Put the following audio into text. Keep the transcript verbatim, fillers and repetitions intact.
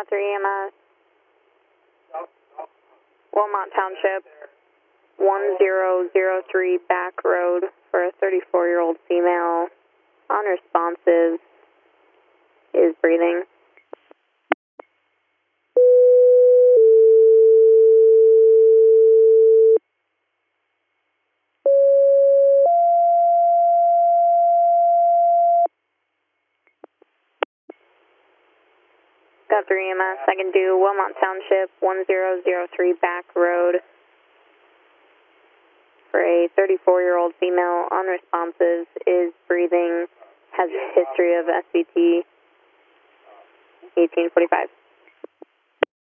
Guthrie E M S, Wilmot Township, one zero zero three Back Road for a thirty-four-year-old female, unresponsive, is breathing. Guthrie E M S, I can do Wilmot Township, one zero zero three Back Road for a thirty-four-year-old female, unresponsive, is breathing, has a history of S V T, eighteen forty-five.